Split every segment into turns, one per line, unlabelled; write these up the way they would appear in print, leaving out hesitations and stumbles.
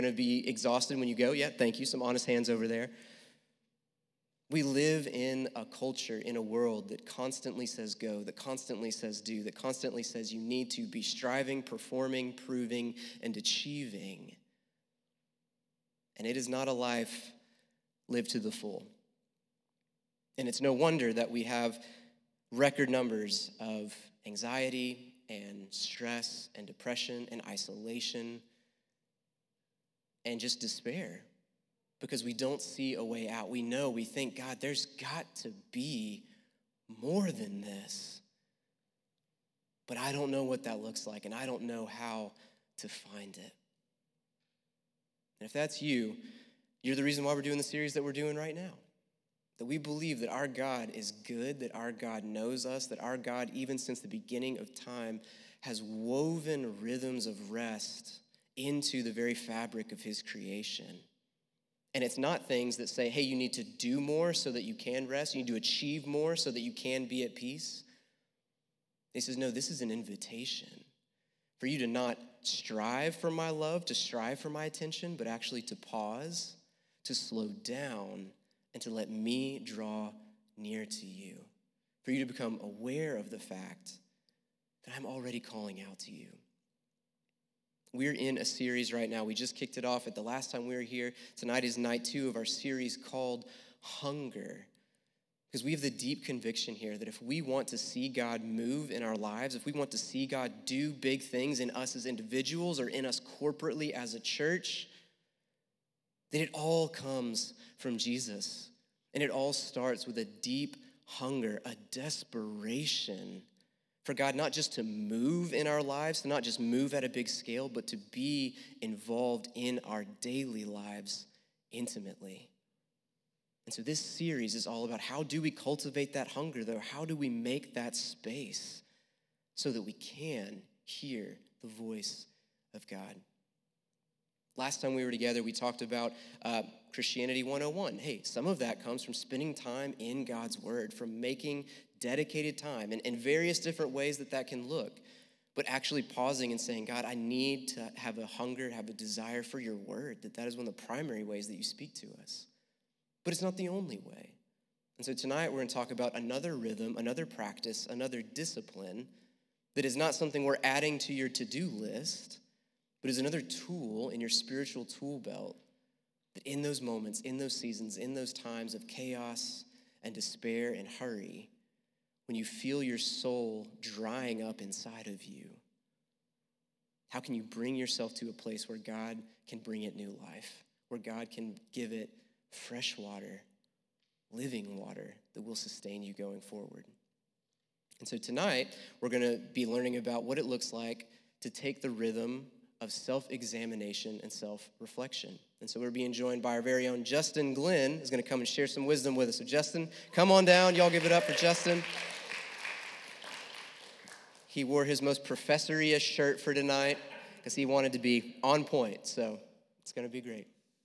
going to be exhausted when you go. Yeah, thank you. Some honest hands over there. We live in a culture, in a world that constantly says go, that constantly says do, that constantly says you need to be striving, performing, proving, and achieving. And it is not a life lived to the full. And it's no wonder that we have record numbers of anxiety and stress and depression and isolation and just despair because we don't see a way out. We think, God, there's got to be more than this. But I don't know what that looks like, and I don't know how to find it. And if that's you, you're the reason why we're doing the series that we're doing right now. That we believe that our God is good, that our God knows us, that our God, even since the beginning of time, has woven rhythms of rest into the very fabric of his creation. And it's not things that say, hey, you need to do more so that you can rest. You need to achieve more so that you can be at peace. He says, no, this is an invitation for you to not strive for my love, to strive for my attention, but actually to pause, to slow down, and to let me draw near to you. For you to become aware of the fact that I'm already calling out to you. We're in a series right now. We just kicked it off at the last time we were here. Tonight is night 2 of our series called Hunger. Because we have the deep conviction here that if we want to see God move in our lives, if we want to see God do big things in us as individuals or in us corporately as a church, then it all comes from Jesus. And it all starts with a deep hunger, a desperation for God not just to move in our lives, to not just move at a big scale, but to be involved in our daily lives intimately. And so this series is all about how do we cultivate that hunger, though? How do we make that space so that we can hear the voice of God? Last time we were together, we talked about Christianity 101. Hey, some of that comes from spending time in God's word, from making dedicated time, and in various different ways that can look, but actually pausing and saying, God, I need to have a hunger, have a desire for your word, that is one of the primary ways that you speak to us. But it's not the only way. And so tonight we're going to talk about another rhythm, another practice, another discipline that is not something we're adding to your to-do list, but is another tool in your spiritual tool belt that in those moments, in those seasons, in those times of chaos and despair and hurry, when you feel your soul drying up inside of you, how can you bring yourself to a place where God can bring it new life, where God can give it fresh water, living water that will sustain you going forward? And so tonight, we're going to be learning about what it looks like to take the rhythm of self-examination and self-reflection. And so we're being joined by our very own Justin Glenn, who's going to come and share some wisdom with us. So Justin, come on down. Y'all give it up for Justin. He wore his most professor-ish shirt for tonight because he wanted to be on point. So it's going to be great.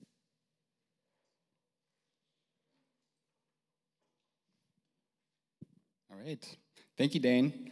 All right. Thank you, Dane.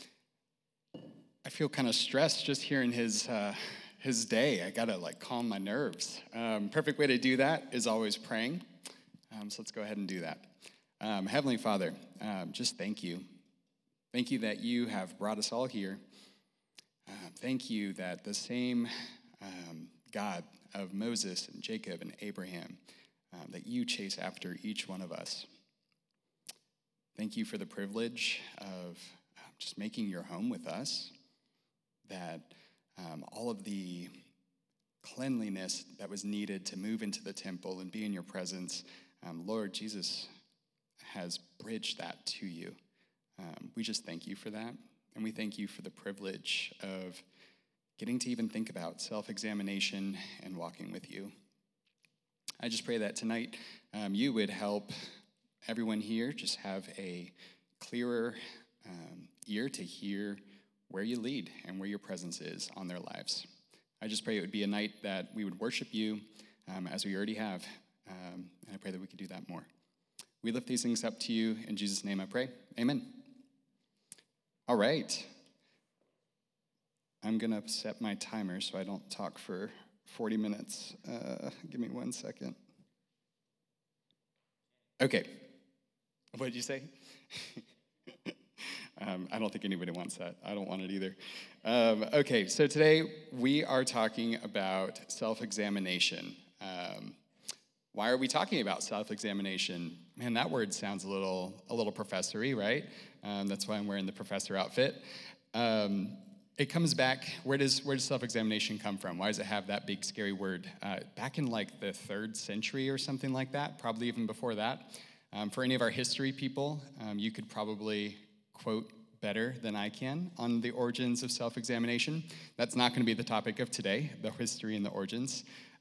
I feel kind of stressed just hearing his day. I got to calm my nerves. Perfect way to do that is always praying. So let's go ahead and do that. Heavenly Father, just thank you. Thank you that you have brought us all here. Thank you that the same God of Moses and Jacob and Abraham, that you chase after each one of us. Thank you for the privilege of just making your home with us, that all of the cleanliness that was needed to move into the temple and be in your presence, Lord Jesus has bridged that to you. We just thank you for that, and we thank you for the privilege of getting to even think about self-examination and walking with you. I just pray that tonight you would help everyone here just have a clearer ear to hear where you lead and where your presence is on their lives. I just pray it would be a night that we would worship you as we already have, and I pray that we could do that more. We lift these things up to you. In Jesus' name I pray. Amen. All right. I'm going to set my timer so I don't talk for 40 minutes. Give me 1 second. Okay. What did you say? I don't think anybody wants that. I don't want it either. Okay, so today we are talking about self-examination. Why are we talking about self-examination? Man, that word sounds a little professory, right? That's why I'm wearing the professor outfit. It comes back, where does self-examination come from? Why does it have that big, scary word? Back in like the 3rd century or something like that, probably even before that. For any of our history people, you could probably quote better than I can on the origins of self-examination. That's not going to be the topic of today, the history and the origins.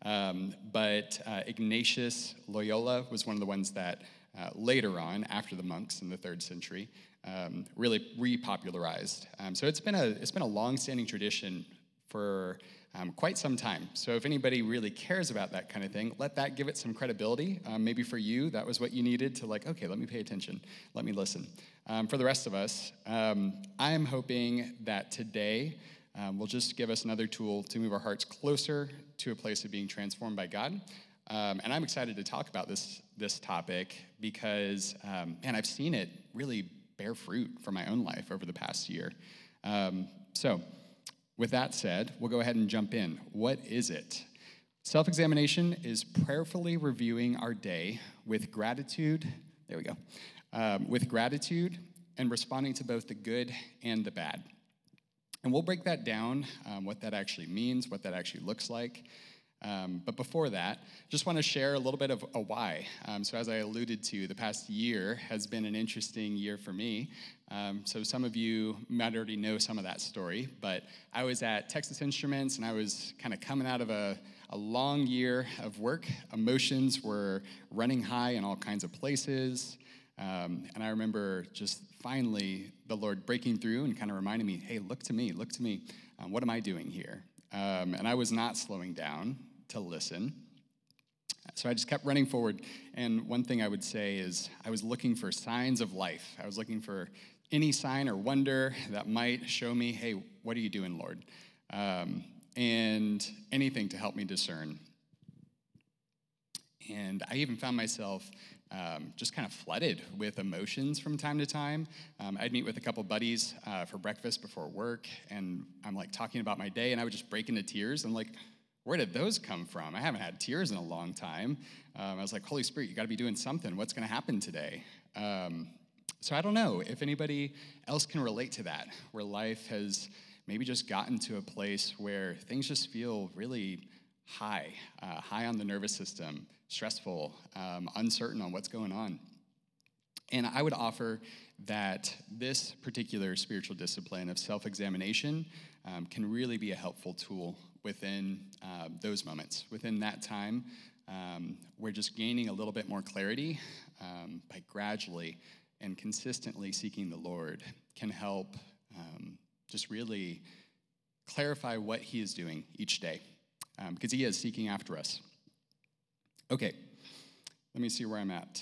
But Ignatius Loyola was one of the ones that later on, after the monks in the 3rd century, really repopularized. So it's been a long-standing tradition for quite some time. So if anybody really cares about that kind of thing, let that give it some credibility. Maybe for you, that was what you needed to okay, let me pay attention, let me listen. For the rest of us, I'm hoping that today will just give us another tool to move our hearts closer to a place of being transformed by God. And I'm excited to talk about this topic because, man, I've seen it really bear fruit for my own life over the past year. So with that said, we'll go ahead and jump in. What is it? Self-examination is prayerfully reviewing our day with gratitude. There we go. With gratitude and responding to both the good and the bad. And we'll break that down, what that actually means, what that actually looks like. But before that, just want to share a little bit of a why. So as I alluded to, the past year has been an interesting year for me. So some of you might already know some of that story, but I was at Texas Instruments, and I was kind of coming out of a long year of work. Emotions were running high in all kinds of places. And I remember just finally the Lord breaking through and kind of reminding me, hey, look to me. What am I doing here? And I was not slowing down to listen. So I just kept running forward. And one thing I would say is I was looking for signs of life. I was looking for any sign or wonder that might show me, hey, what are you doing, Lord? And anything to help me discern. And I even found myself just kind of flooded with emotions from time to time. I'd meet with a couple buddies for breakfast before work, and I'm like talking about my day, and I would just break into tears. I'm like, where did those come from? I haven't had tears in a long time. I was like, Holy Spirit, you got to be doing something. What's going to happen today? So I don't know if anybody else can relate to that, where life has maybe just gotten to a place where things just feel really high on the nervous system, stressful, uncertain on what's going on. And I would offer that this particular spiritual discipline of self-examination can really be a helpful tool within those moments. Within that time, we're just gaining a little bit more clarity by gradually and consistently seeking the Lord can help just really clarify what he is doing each day, because he is seeking after us. Okay, let me see where I'm at.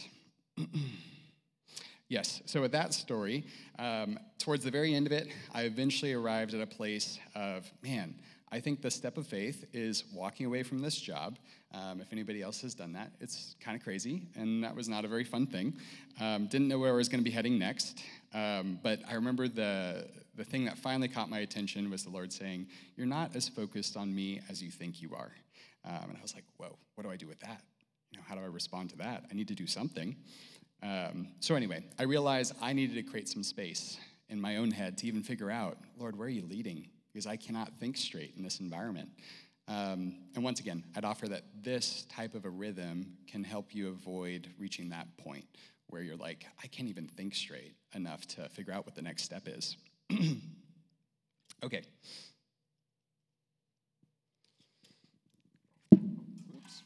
Yes, so with that story, towards the very end of it, I eventually arrived at a place of, man, I think the step of faith is walking away from this job. If anybody else has done that, it's kind of crazy, and that was not a very fun thing. Didn't know where I was going to be heading next, but I remember the thing that finally caught my attention was the Lord saying, you're not as focused on me as you think you are. And I was like, whoa, what do I do with that? How do I respond to that? I need to do something. So anyway, I realized I needed to create some space in my own head to even figure out, Lord, where are you leading? Because I cannot think straight in this environment. And once again, I'd offer that this type of a rhythm can help you avoid reaching that point where you're like, I can't even think straight enough to figure out what the next step is. Okay. Oops.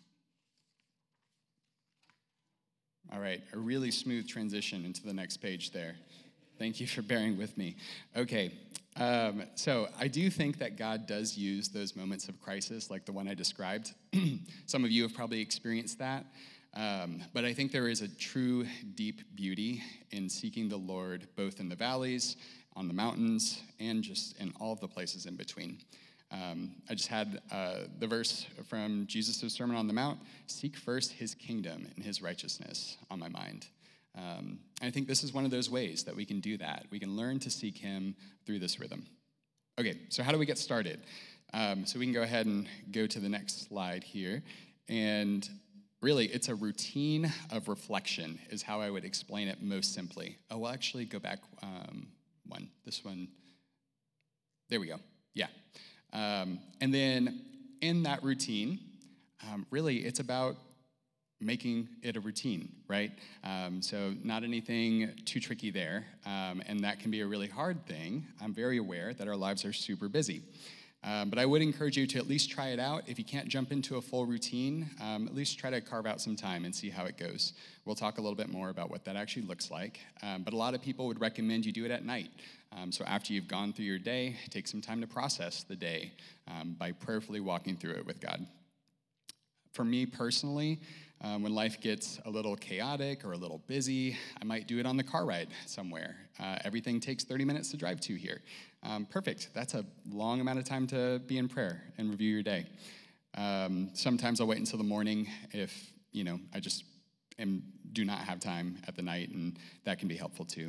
All right, a really smooth transition into the next page there. Thank you for bearing with me. Okay, so I do think that God does use those moments of crisis like the one I described. Some of you have probably experienced that. But I think there is a true deep beauty in seeking the Lord both in the valleys, on the mountains, and just in all of the places in between. I just had the verse from Jesus' Sermon on the Mount, seek first his kingdom and his righteousness, on my mind. I think this is one of those ways that we can do that. We can learn to seek him through this rhythm. Okay, so how do we get started? So we can go ahead and go to the next slide here. And really, it's a routine of reflection is how I would explain it most simply. Oh, we'll actually go back one. This one. There we go. Yeah. And then in that routine, really, it's about making it a routine, right? So not anything too tricky there, and that can be a really hard thing. I'm very aware that our lives are super busy. But I would encourage you to at least try it out. If you can't jump into a full routine, at least try to carve out some time and see how it goes. We'll talk a little bit more about what that actually looks like. But a lot of people would recommend you do it at night. So after you've gone through your day, take some time to process the day by prayerfully walking through it with God. For me personally, when life gets a little chaotic or a little busy, I might do it on the car ride somewhere. Everything takes 30 minutes to drive to here. Perfect. That's a long amount of time to be in prayer and review your day. Sometimes I'll wait until the morning if, I just do not have time at the night, and that can be helpful too.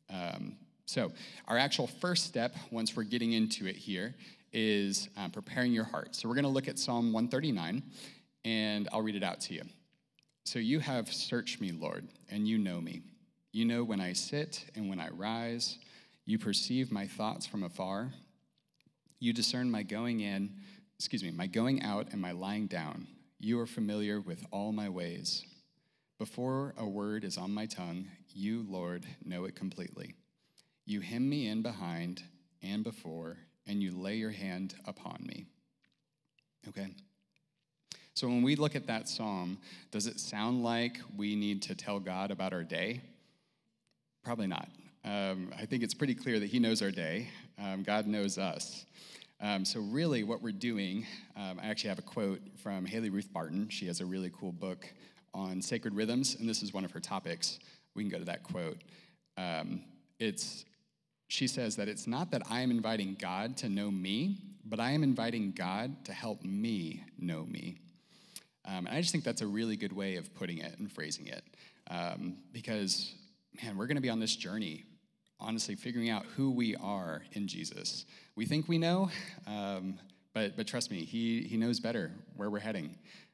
So our actual first step, once we're getting into it here, is preparing your heart. So we're going to look at Psalm 139, and I'll read it out to you. So you have searched me, Lord, and you know me. You know when I sit and when I rise. You perceive my thoughts from afar. You discern my going out and my lying down. You are familiar with all my ways. Before a word is on my tongue, you, Lord, know it completely. You hem me in behind and before, and you lay your hand upon me. Okay? So when we look at that psalm, does it sound like we need to tell God about our day? Probably not. I think it's pretty clear that he knows our day. God knows us. So really what we're doing, I actually have a quote from Haley Ruth Barton. She has a really cool book on sacred rhythms, and this is one of her topics. We can go to that quote. She says that it's not that I am inviting God to know me, but I am inviting God to help me know me. And I just think that's a really good way of putting it and phrasing it. Because, man, we're going to be on this journey, honestly, figuring out who we are in Jesus. We think we know, but trust me, he knows better where we're heading.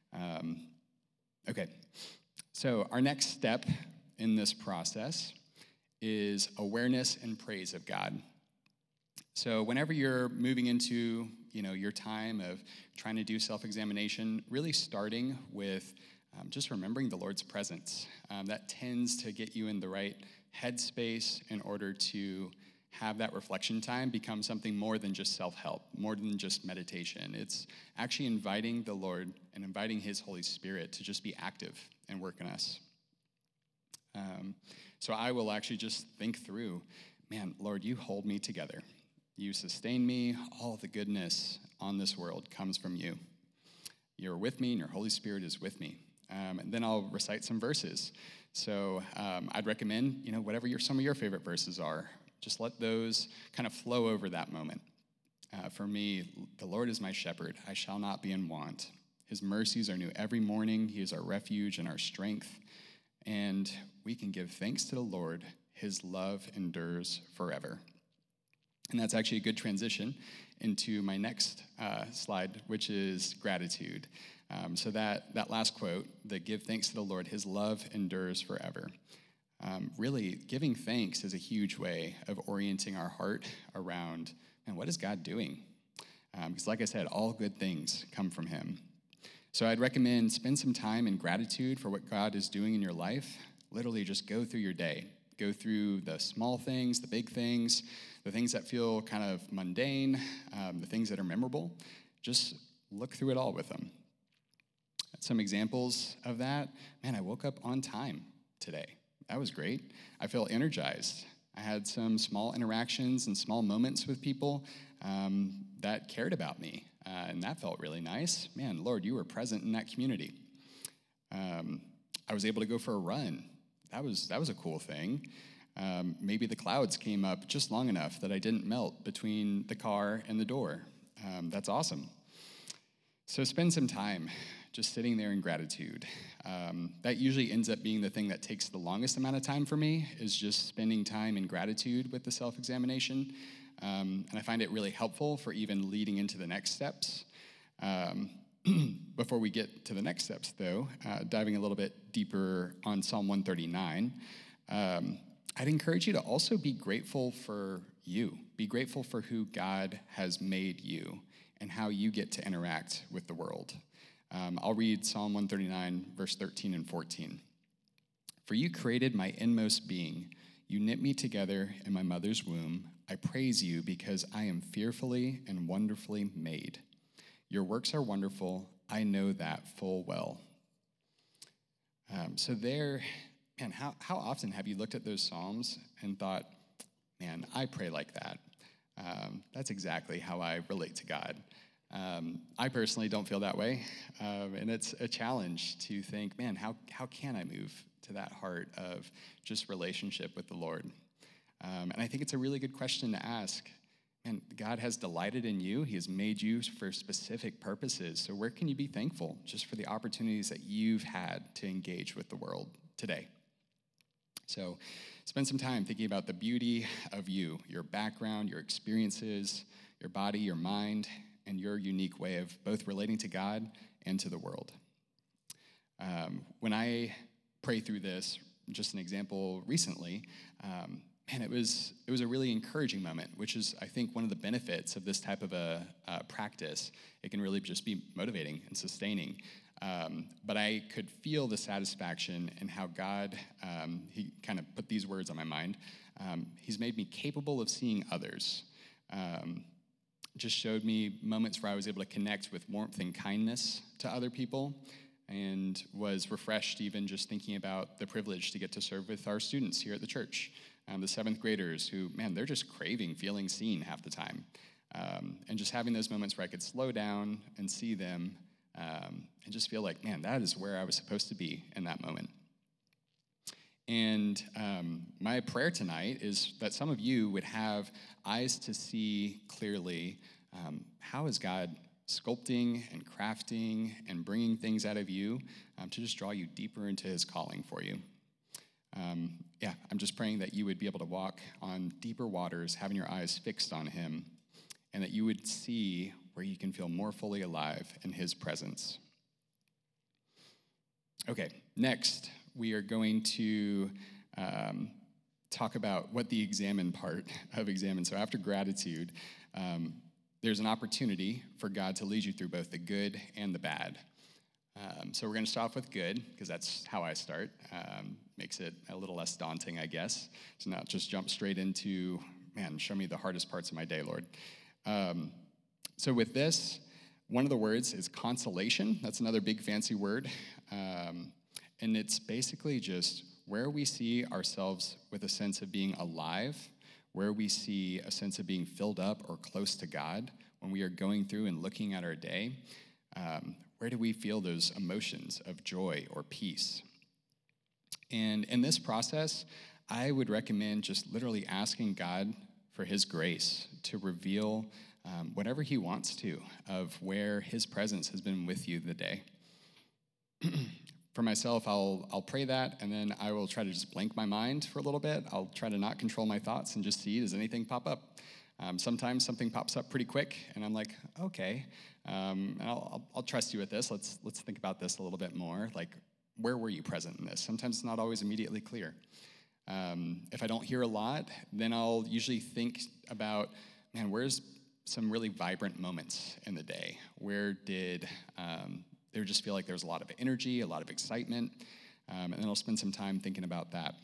Okay, so our next step in this process is awareness and praise of God. So whenever you're moving into, your time of trying to do self-examination, really starting with just remembering the Lord's presence. That tends to get you in the right headspace in order to have that reflection time become something more than just self-help, more than just meditation. It's actually inviting the Lord and inviting his Holy Spirit to just be active and work in us. So I will actually just think through, man, Lord, you hold me together. You sustain me. All the goodness on this world comes from you. You're with me, and your Holy Spirit is with me. And then I'll recite some verses. So I'd recommend, whatever some of your favorite verses are, just let those kind of flow over that moment. For me, the Lord is my shepherd. I shall not be in want. His mercies are new every morning. He is our refuge and our strength. And we can give thanks to the Lord. His love endures forever. And that's actually a good transition into my next slide, which is gratitude. So that last quote, that give thanks to the Lord, his love endures forever. Really, giving thanks is a huge way of orienting our heart around, man, what is God doing? Because like I said, all good things come from him. So I'd recommend spend some time in gratitude for what God is doing in your life. Literally just go through your day. Go through the small things, the big things, the things that feel kind of mundane, the things that are memorable. Just look through it all with them. Some examples of that, man, I woke up on time today. That was great. I felt energized. I had some small interactions and small moments with people that cared about me, and that felt really nice. Man, Lord, you were present in that community. I was able to go for a run. That was a cool thing. Maybe the clouds came up just long enough that I didn't melt between the car and the door. That's awesome. So spend some time just sitting there in gratitude. That usually ends up being the thing that takes the longest amount of time for me, is just spending time in gratitude with the self-examination. And I find it really helpful for even leading into the next steps. Before we get to the next steps, though, diving a little bit deeper on Psalm 139, I'd encourage you to also be grateful for you. Be grateful for who God has made you and how you get to interact with the world. I'll read Psalm 139, verse 13 and 14. For you created my inmost being. You knit me together in my mother's womb. I praise you because I am fearfully and wonderfully made. Your works are wonderful. I know that full well. So there, man, how often have you looked at those Psalms and thought, man, I pray like that. That's exactly how I relate to God. I personally don't feel that way, and it's a challenge to think, man, how can I move to that heart of just relationship with the Lord? And I think it's a really good question to ask. And God has delighted in you. He has made you for specific purposes. So where can you be thankful just for the opportunities that you've had to engage with the world today? So spend some time thinking about the beauty of you, your background, your experiences, your body, your mind, and your unique way of both relating to God and to the world. When I pray through this, just an example recently, man, it was a really encouraging moment, which is, I think, one of the benefits of this type of a practice. It can really just be motivating and sustaining. But I could feel the satisfaction in how God, he kind of put these words on my mind. He's made me capable of seeing others. Just showed me moments where I was able to connect with warmth and kindness to other people, and was refreshed even just thinking about the privilege to get to serve with our students here at the church. The seventh graders who, man, they're just craving feeling seen half the time. And just having those moments where I could slow down and see them and just feel like, man, that is where I was supposed to be in that moment. And my prayer tonight is that some of you would have eyes to see clearly how is God sculpting and crafting and bringing things out of you to just draw you deeper into his calling for you. I'm just praying that you would be able to walk on deeper waters, having your eyes fixed on him, and that you would see where you can feel more fully alive in his presence. Okay, next, we are going to talk about what the examine part of examine. So after gratitude, there's an opportunity for God to lead you through both the good and the bad. So we're going to start off with good, because that's how I start. Makes it a little less daunting, I guess, to not just jump straight into, man, show me the hardest parts of my day, Lord. So with this, one of the words is consolation. That's another big fancy word. And it's basically just where we see ourselves with a sense of being alive, where we see a sense of being filled up or close to God when we are going through and looking at our day. Where do we feel those emotions of joy or peace? And in this process, I would recommend just literally asking God for his grace to reveal whatever he wants to of where his presence has been with you the day. For myself, I'll pray that, and then I will try to just blank my mind for a little bit. I'll try to not control my thoughts and just see, does anything pop up? Sometimes something pops up pretty quick, and I'm like, okay, and I'll trust you with this. Let's think about this a little bit more. Like, where were you present in this? Sometimes it's not always immediately clear. If I don't hear a lot, then I'll usually think about, man, where's some really vibrant moments in the day? Where did there just feel like there was a lot of energy, a lot of excitement? And then I'll spend some time thinking about that.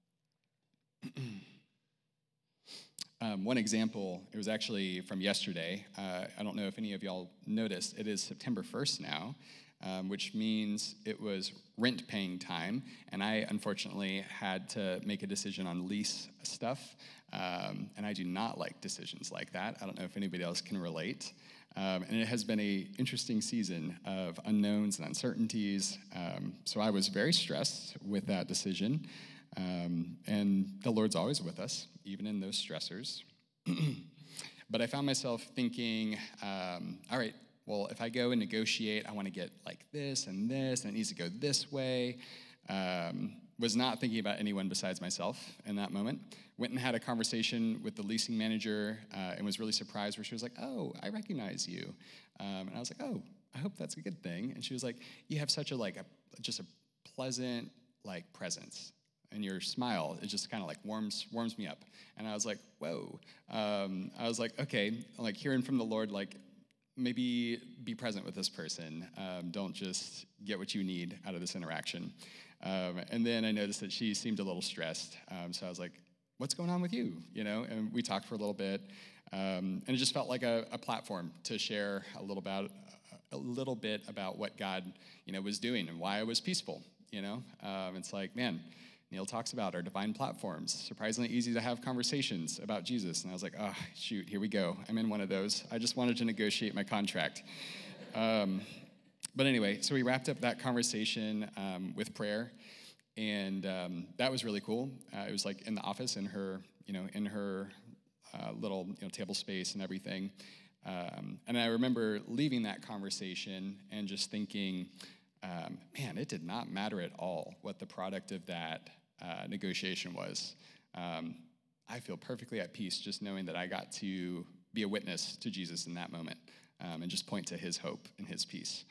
One example, it was actually from yesterday. I don't know if any of y'all noticed, it is September 1st now, which means it was rent-paying time, and I unfortunately had to make a decision on lease stuff, and I do not like decisions like that. I don't know if anybody else can relate. And it has been an interesting season of unknowns and uncertainties, so I was very stressed with that decision, and the Lord's always with us, even in those stressors. But I found myself thinking, all right, well, if I go and negotiate, I want to get like this, and it needs to go this way. Was not thinking about anyone besides myself in that moment. Went and had a conversation with the leasing manager and was really surprised where she was like, oh, I recognize you. And I was like, oh, I hope that's a good thing. And she was like, you have such just a pleasant presence. And your smile, it just kind of warms me up. And I was like, whoa. I was like, okay, hearing from the Lord, maybe be present with this person. Don't just get what you need out of this interaction. And then I noticed that she seemed a little stressed. So I was like, what's going on with you? And we talked for a little bit. And it just felt like a platform to share a little bit about what God, was doing and why I was peaceful. It's like, man, Neil talks about our divine platforms. Surprisingly easy to have conversations about Jesus. And I was like, oh, shoot, here we go. I'm in one of those. I just wanted to negotiate my contract. But anyway, so we wrapped up that conversation with prayer. And that was really cool. It was in the office in her little table space and everything. And I remember leaving that conversation and just thinking, man, it did not matter at all what the product of that negotiation was. I feel perfectly at peace just knowing that I got to be a witness to Jesus in that moment and just point to his hope and his peace.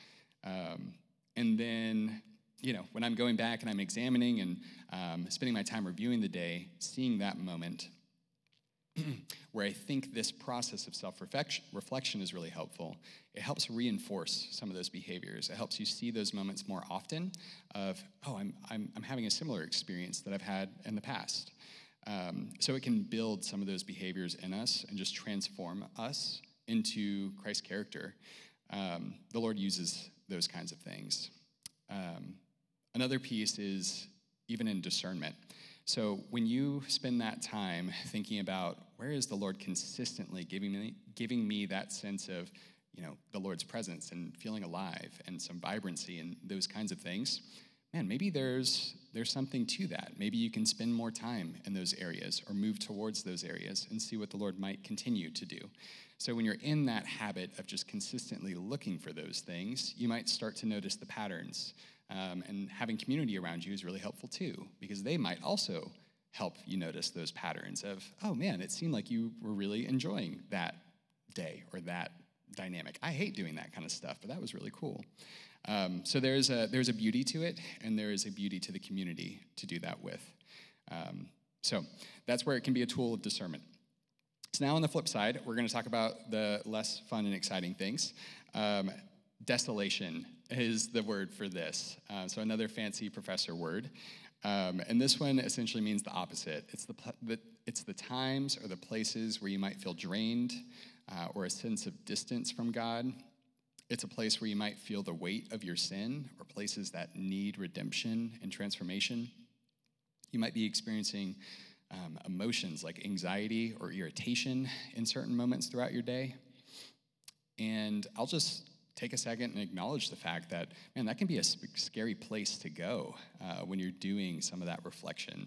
And then, when I'm going back and I'm examining and spending my time reviewing the day, seeing that moment where I think this process of self-reflection is really helpful. It helps reinforce some of those behaviors. It helps you see those moments more often of, oh, I'm having a similar experience that I've had in the past. So it can build some of those behaviors in us and just transform us into Christ's character. The Lord uses those kinds of things. Another piece is even in discernment. So when you spend that time thinking about where is the Lord consistently giving me that sense of, the Lord's presence and feeling alive and some vibrancy and those kinds of things, man, maybe there's something to that. Maybe you can spend more time in those areas or move towards those areas and see what the Lord might continue to do. So when you're in that habit of just consistently looking for those things, you might start to notice the patterns. And having community around you is really helpful too, because they might also help you notice those patterns of, oh man, it seemed like you were really enjoying that day or that dynamic. I hate doing that kind of stuff, but that was really cool. So there's a beauty to it, and there is a beauty to the community to do that with. So that's where it can be a tool of discernment. So now on the flip side, we're going to talk about the less fun and exciting things. Desolation is the word for this. So another fancy professor word. And this one essentially means the opposite. It's the times or the places where you might feel drained or a sense of distance from God. It's a place where you might feel the weight of your sin or places that need redemption and transformation. You might be experiencing emotions like anxiety or irritation in certain moments throughout your day. And I'll just take a second and acknowledge the fact that, man, that can be a scary place to go when you're doing some of that reflection,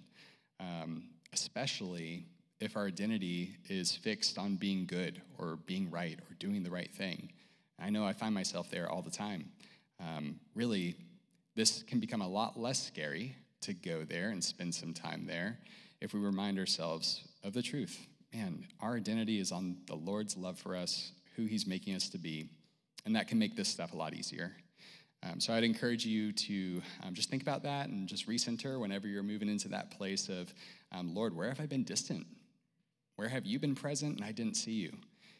especially if our identity is fixed on being good or being right or doing the right thing. I know I find myself there all the time. Really, this can become a lot less scary to go there and spend some time there if we remind ourselves of the truth. Man, our identity is on the Lord's love for us, who he's making us to be, and that can make this stuff a lot easier. So I'd encourage you to just think about that and just recenter whenever you're moving into that place of, Lord, where have I been distant? Where have you been present and I didn't see you?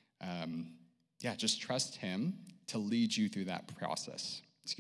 Just trust him to lead you through that process.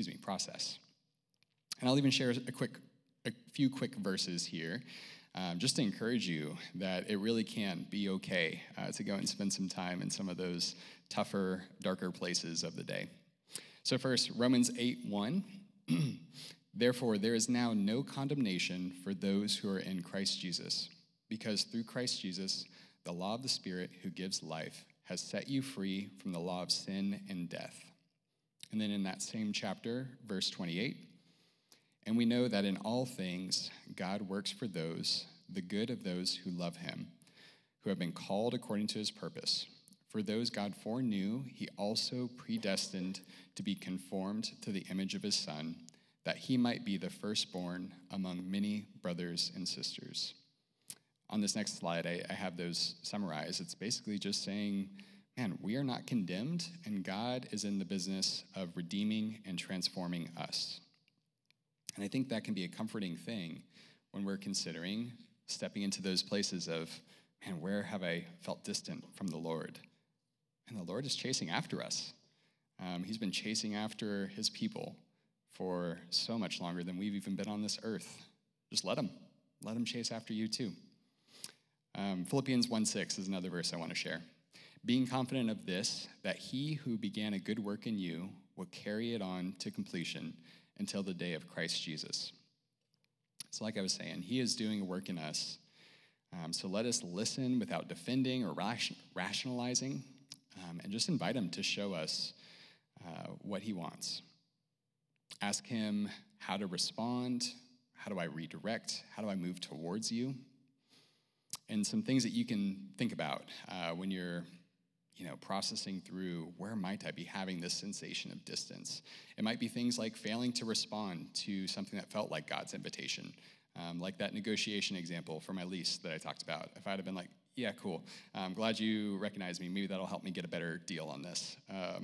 And I'll even share a few quick verses here, just to encourage you that it really can be okay to go and spend some time in some of those tougher, darker places of the day. So first, Romans 8:1. Therefore, there is now no condemnation for those who are in Christ Jesus, because through Christ Jesus, the law of the Spirit who gives life has set you free from the law of sin and death. And then in that same chapter, verse 28, and we know that in all things God works for the good of those who love him, who have been called according to his purpose. For those God foreknew, he also predestined to be conformed to the image of his Son, that he might be the firstborn among many brothers and sisters. On this next slide, I have those summarized. It's basically just saying, man, we are not condemned, and God is in the business of redeeming and transforming us. And I think that can be a comforting thing when we're considering stepping into those places of, man, where have I felt distant from the Lord? And the Lord is chasing after us. He's been chasing after his people for so much longer than we've even been on this earth. Just let him. Let him chase after you too. Philippians 1:6 is another verse I want to share. Being confident of this, that he who began a good work in you will carry it on to completion until the day of Christ Jesus. So like I was saying, he is doing a work in us. So let us listen without defending or rationalizing, and just invite him to show us what he wants. Ask him how to respond. How do I redirect? How do I move towards you? And some things that you can think about when you're processing through, where might I be having this sensation of distance? It might be things like failing to respond to something that felt like God's invitation, like that negotiation example for my lease that I talked about. If I'd have been like, yeah, cool, I'm glad you recognize me, maybe that'll help me get a better deal on this.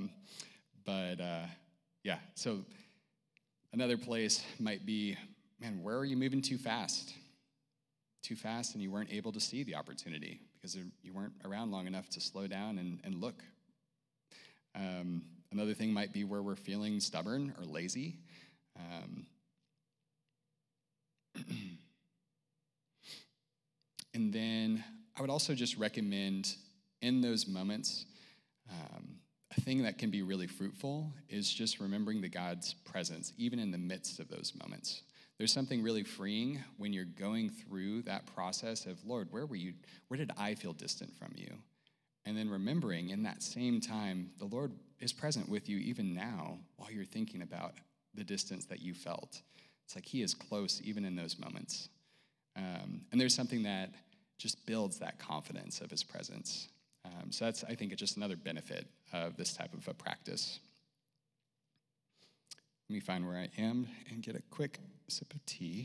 So another place might be, man, where are you moving too fast? Too fast and you weren't able to see the opportunity because you weren't around long enough to slow down and look. Another thing might be where we're feeling stubborn or lazy. And then I would also just recommend in those moments, a thing that can be really fruitful is just remembering the God's presence, even in the midst of those moments. There's something really freeing when you're going through that process of, Lord, where were you? Where did I feel distant from you? And then remembering in that same time, the Lord is present with you even now while you're thinking about the distance that you felt. It's like he is close even in those moments. And there's something that just builds that confidence of his presence. So that's, I think, just another benefit of this type of a practice. Let me find where I am and get a quick sip of tea.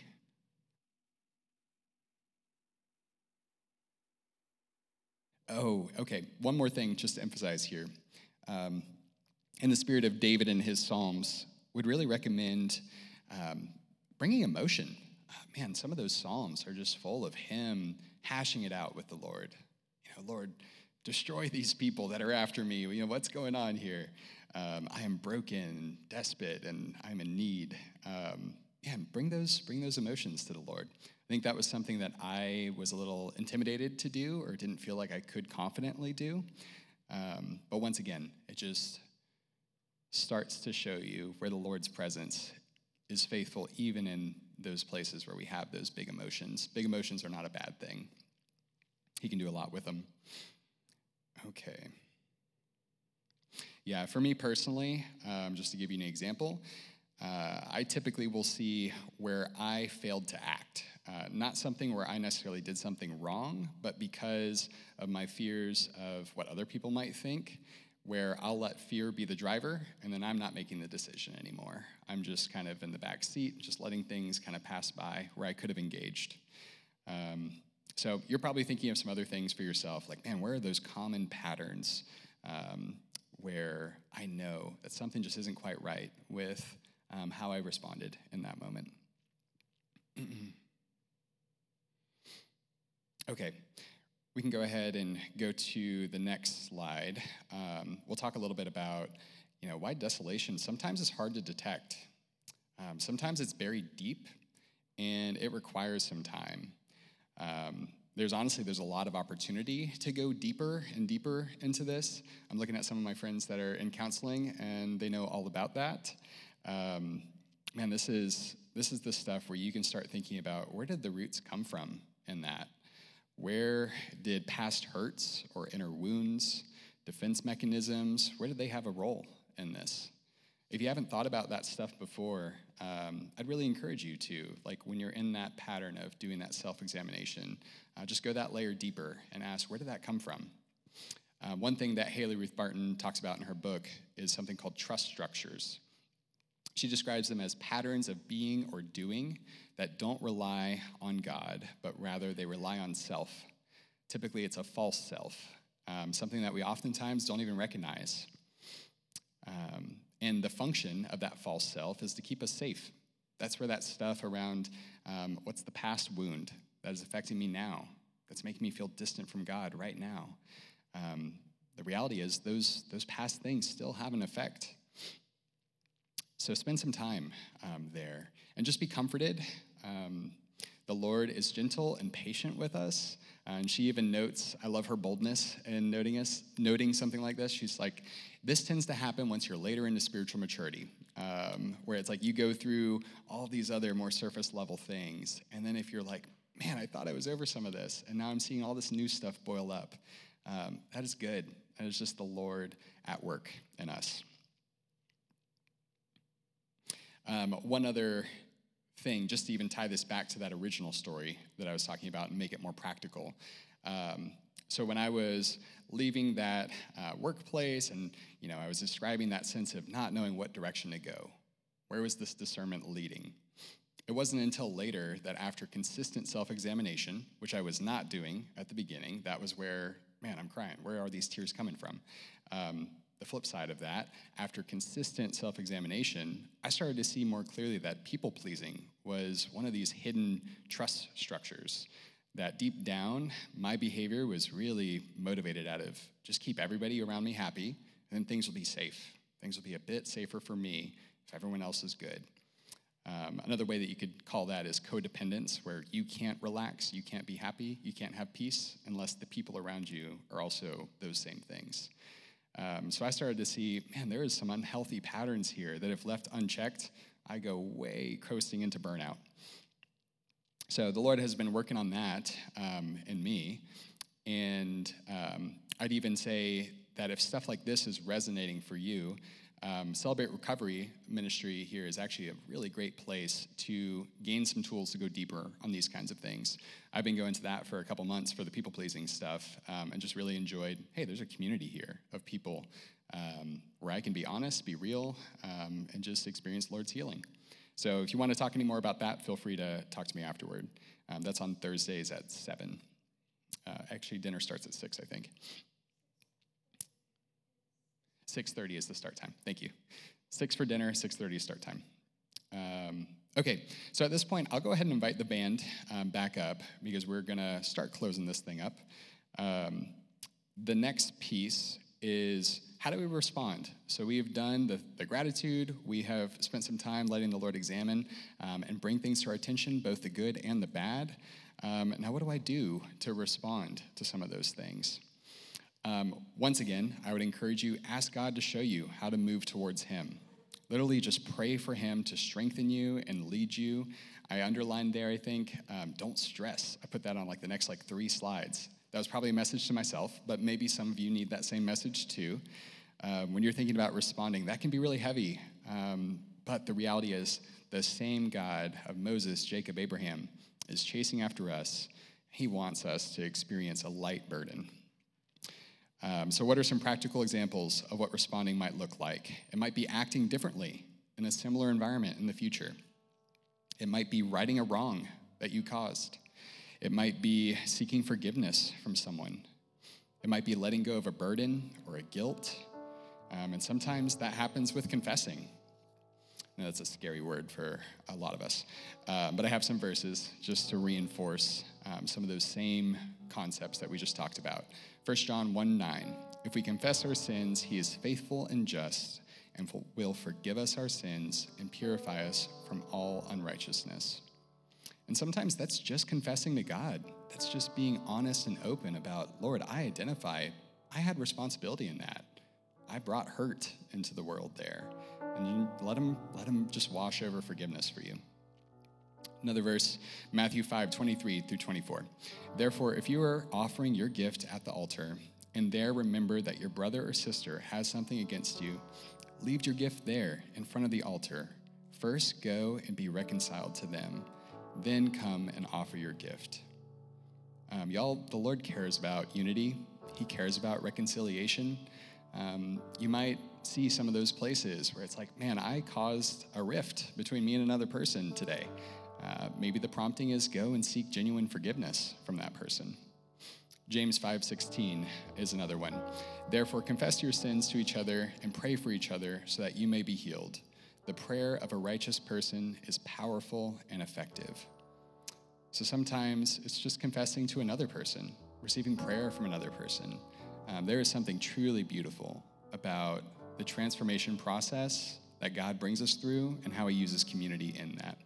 Oh, okay. One more thing just to emphasize here. In the spirit of David and his Psalms, would really recommend bringing emotion. Man, some of those Psalms are just full of him hashing it out with the Lord. Lord, destroy these people that are after me. What's going on here? I am broken, desperate, and I'm in need. Bring those emotions to the Lord. I think that was something that I was a little intimidated to do or didn't feel like I could confidently do. But once again, it just starts to show you where the Lord's presence is faithful even in those places where we have those big emotions. Big emotions are not a bad thing. He can do a lot with them. Okay. Yeah, for me personally, just to give you an example, I typically will see where I failed to act. Not something where I necessarily did something wrong, but because of my fears of what other people might think, where I'll let fear be the driver, and then I'm not making the decision anymore. I'm just kind of in the back seat, just letting things kind of pass by where I could have engaged. So you're probably thinking of some other things for yourself, like, man, where are those common patterns where I know that something just isn't quite right with how I responded in that moment? Okay, we can go ahead and go to the next slide. We'll talk a little bit about, why desolation sometimes is hard to detect. Sometimes it's buried deep, and it requires some time. There's a lot of opportunity to go deeper and deeper into this. I'm looking at some of my friends that are in counseling, and they know all about that. This is the stuff where you can start thinking about, where did the roots come from in that? Where did past hurts or inner wounds, defense mechanisms, where did they have a role in this? If you haven't thought about that stuff before, I'd really encourage you to, when you're in that pattern of doing that self-examination, just go that layer deeper and ask, where did that come from? One thing that Haley Ruth Barton talks about in her book is something called trust structures. She describes them as patterns of being or doing that don't rely on God, but rather they rely on self. Typically, it's a false self, something that we oftentimes don't even recognize. And the function of that false self is to keep us safe. That's where that stuff around what's the past wound that is affecting me now, that's making me feel distant from God right now. The reality is those past things still have an effect. So spend some time there and just be comforted. The Lord is gentle and patient with us. And she even notes, I love her boldness in noting something like this. She's like, this tends to happen once you're later into spiritual maturity, where it's like you go through all these other more surface level things. And then if you're like, man, I thought I was over some of this, and now I'm seeing all this new stuff boil up, that is good. That is just the Lord at work in us. One other thing, just to even tie this back to that original story that I was talking about and make it more practical. So when I was leaving that workplace and, I was describing that sense of not knowing what direction to go, where was this discernment leading? It wasn't until later that after consistent self-examination, which I was not doing at the beginning, that was where, man, I'm crying. Where are these tears coming from? The flip side of that, after consistent self-examination, I started to see more clearly that people-pleasing was one of these hidden trust structures, that deep down, my behavior was really motivated out of just keep everybody around me happy, and then things will be safe. Things will be a bit safer for me if everyone else is good. Another way that you could call that is codependence, where you can't relax, you can't be happy, you can't have peace unless the people around you are also those same things. So I started to see, man, there is some unhealthy patterns here that if left unchecked, I go way coasting into burnout. So the Lord has been working on that in me, and I'd even say that if stuff like this is resonating for you, Celebrate Recovery Ministry here is actually a really great place to gain some tools to go deeper on these kinds of things. I've been going to that for a couple months for the people-pleasing stuff, and just really enjoyed, hey, there's a community here of people where I can be honest, be real, and just experience Lord's healing. So if you want to talk any more about that, feel free to talk to me afterward. That's on Thursdays at 7. Actually, dinner starts at 6, I think. 6:30 is the start time. Thank you. 6 for dinner, 6:30 start time. Okay, so at this point, I'll go ahead and invite the band back up because we're going to start closing this thing up. The next piece is how do we respond? So we've done the gratitude. We have spent some time letting the Lord examine and bring things to our attention, both the good and the bad. Now, what do I do to respond to some of those things? Once again, I would encourage you, ask God to show you how to move towards him. Literally just pray for him to strengthen you and lead you. I underlined there, I think, don't stress. I put that on the next 3 slides. That was probably a message to myself, but maybe some of you need that same message too. When you're thinking about responding, that can be really heavy. But the reality is the same God of Moses, Jacob, Abraham is chasing after us. He wants us to experience a light burden. So what are some practical examples of what responding might look like? It might be acting differently in a similar environment in the future. It might be righting a wrong that you caused. It might be seeking forgiveness from someone. It might be letting go of a burden or a guilt. And sometimes that happens with confessing. Now, that's a scary word for a lot of us. But I have some verses just to reinforce some of those same concepts that we just talked about. 1 John 1:9, if we confess our sins, he is faithful and just and will forgive us our sins and purify us from all unrighteousness. And sometimes that's just confessing to God. That's just being honest and open about, Lord, I identify I had responsibility in that. I brought hurt into the world there. And you let him just wash over forgiveness for you. Another verse, Matthew 5:23-24. Therefore, if you are offering your gift at the altar, and there remember that your brother or sister has something against you, leave your gift there in front of the altar. First go and be reconciled to them. Then come and offer your gift. Y'all, the Lord cares about unity. He cares about reconciliation. You might see some of those places where it's like, man, I caused a rift between me and another person today. Maybe the prompting is go and seek genuine forgiveness from that person. James 5:16 is another one. Therefore, confess your sins to each other and pray for each other so that you may be healed. The prayer of a righteous person is powerful and effective. So sometimes it's just confessing to another person, receiving prayer from another person. There is something truly beautiful about the transformation process that God brings us through and how he uses community in that.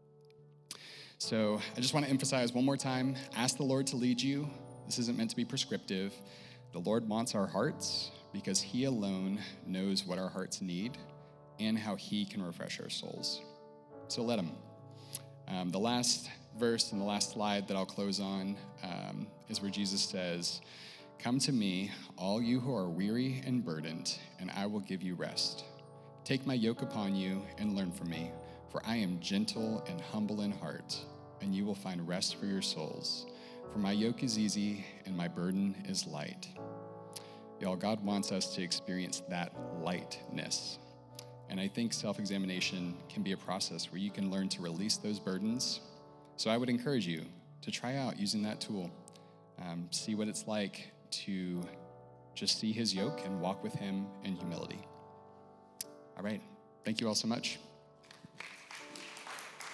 So I just want to emphasize one more time, ask the Lord to lead you. This isn't meant to be prescriptive. The Lord wants our hearts because he alone knows what our hearts need and how he can refresh our souls. So let him. The last verse and the last slide that I'll close on is where Jesus says, "Come to me, all you who are weary and burdened, and I will give you rest. Take my yoke upon you and learn from me, for I am gentle and humble in heart, and you will find rest for your souls. For my yoke is easy and my burden is light." Y'all, God wants us to experience that lightness. And I think self-examination can be a process where you can learn to release those burdens. So I would encourage you to try out using that tool. See what it's like to just see his yoke and walk with him in humility. All right. Thank you all so much.